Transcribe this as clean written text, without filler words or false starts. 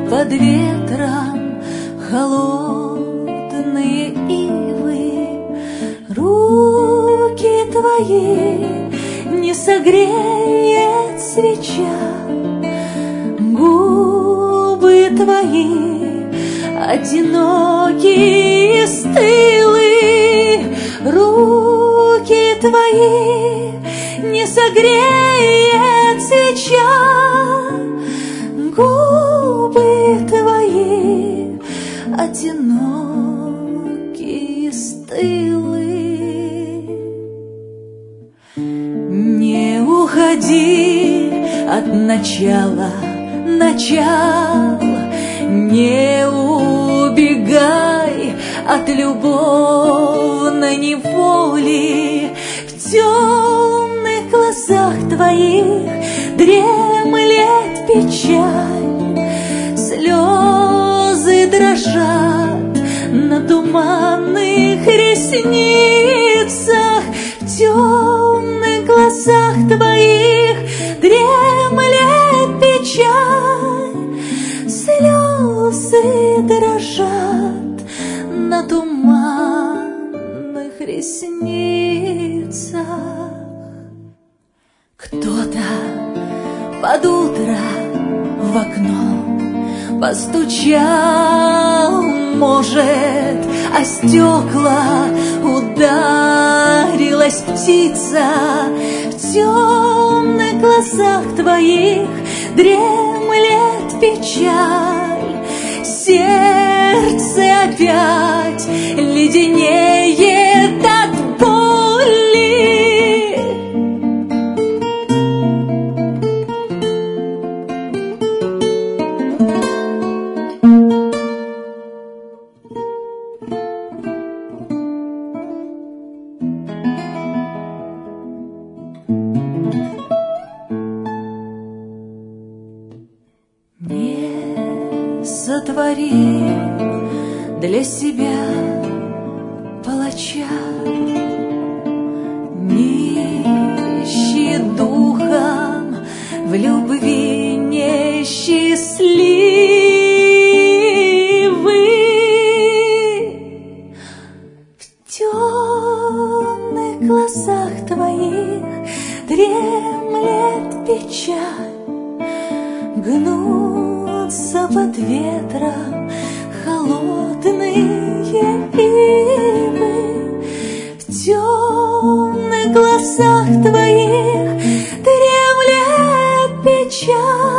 под ветром холодные ивы. Руки твои не согреет свеча, губы твои одинокие и стылые. Руки твои не согреет свеча, губы твои одинокие и стылые. Не уходи от начала, не убегай от любовной неволи. В темных глазах твоих дремлет печаль, слезы дрожат на туманных ресницах. В темных глазах твоих дремлет печаль, слезы дрожат на туманных ресницах. Кто-то под утро в окно постучал, может, о стекла ударилась птица. В темных глазах твоих дремлет печаль, сердце опять леденеет от боли. Не сотвори для себя палача, не ищи духом в любви несчастливый. В темных глазах твоих дремлет печаль, гнутся под ветром холодные ивы. В темных глазах твоих дремлет печаль,